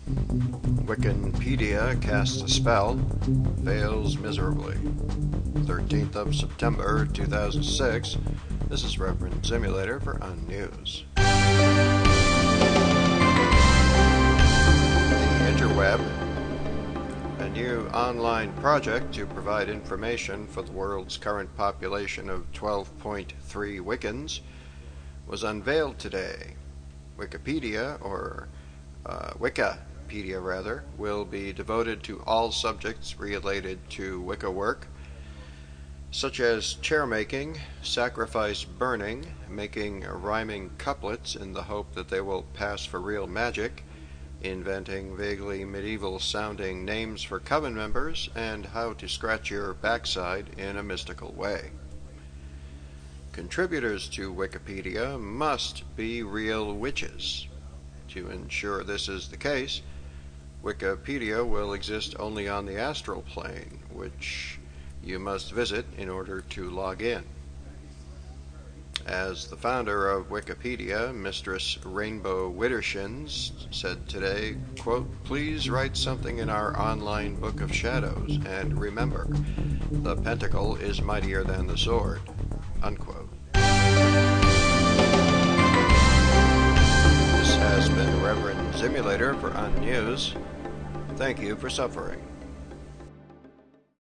Wikipedia casts a spell, fails miserably. 13th of September 2006. This is Reverend Simulator for Unnews. The Interweb, a new online project to provide information for the world's current population of 12.3 Wiccans, was unveiled today. Wikipedia, or Wikipedia rather, will be devoted to all subjects related to Wicca work, such as chair-making, sacrifice burning, making rhyming couplets in the hope that they will pass for real magic, inventing vaguely medieval-sounding names for coven members, and how to scratch your backside in a mystical way. Contributors to Wikipedia must be real witches. To ensure this is the case, Wikipedia will exist only on the astral plane, which you must visit in order to log in. As the founder of Wikipedia, Mistress Rainbow Widdershins, said today, quote, "Please write something in our online book of shadows, and remember, the pentacle is mightier than the sword," unquote. This has been Reverend Simulator for Unnews. Thank you for suffering.